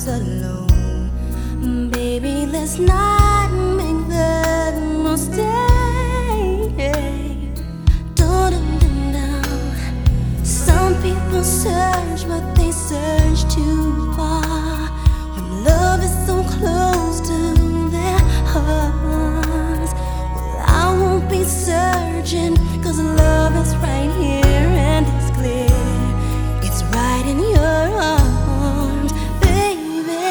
us alone. Baby, let's not make that mistake. Some people search, but they search too far. When love is so close to their hearts, well, I won't be searching, 'cause love is right here and it's clear. It's right in your arms, baby.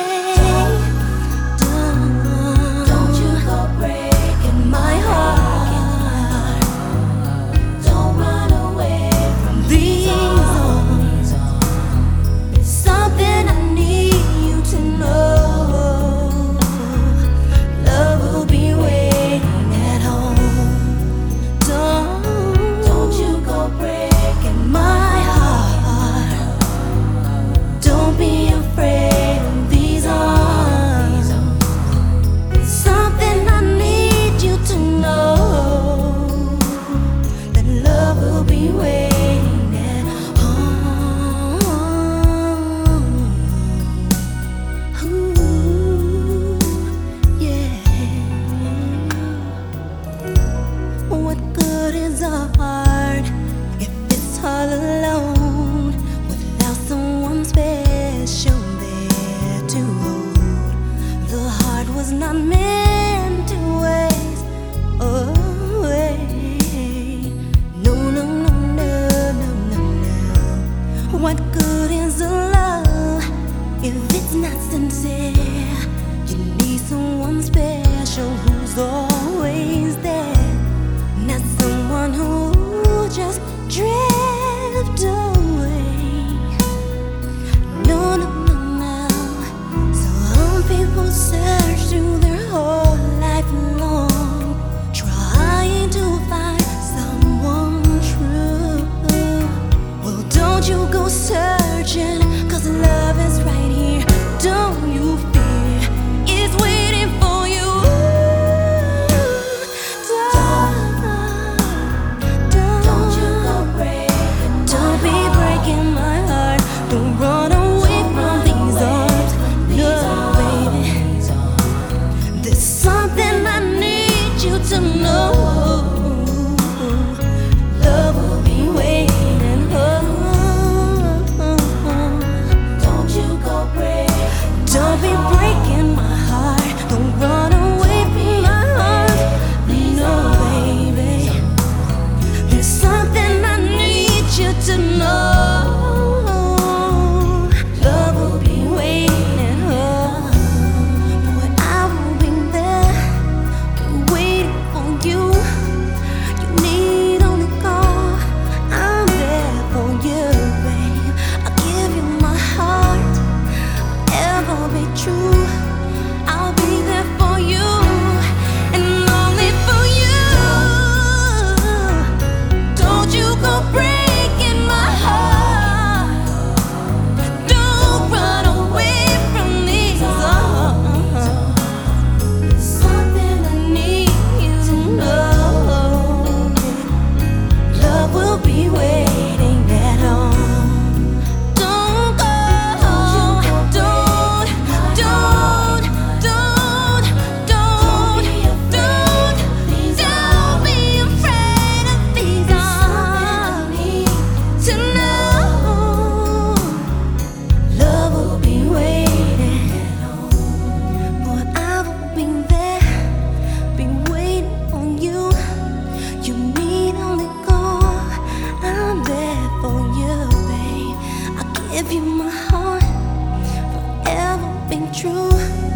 Don't you go breaking my heart. Don't run away from these arms. There's something I need you to know. Love will be waiting at home. Don't you go breaking my heart. Don't be afraid of these arms. There's something I need you to know, that love will be waiting at home. Ooh, yeah. What good is a heart if it's all alone, without someone special there to hold? The heart was not meant to waste away. No, no, no, no, no, no, no. What good is a love if it's not sincere? You need someone special who's always there, not someone who just drift away. No, no, no, no. Some people search through their whole life long, trying to find someone true. Well, don't you go searching, 'cause love is right here. Don't you fear, it's waiting for you. Don't you go breaking. Don't be breaking my heart. Don't run away from these arms. No, baby. There's something I need you to know. Love will be waiting. Don't you go break. Don't be breaking my heart. Don't run away from my heart. No, baby. There's something I need you to know. Love will be waiting. Boy, I will be there, waiting for you. You need only call. I'm there for you, babe. I'll give you my heart, ever be true. I'll be there for you, and only for you. Don't you go breaking my heart. Don't run away from these arms. There's something I need you to know. Love will be waiting at home. Don't go. Don't be afraid of these arms. To know love will be waiting at home. Boy, I will be there, be waiting on you. You need only call. I'm there for you, babe. I'll give you my heart, forever be true.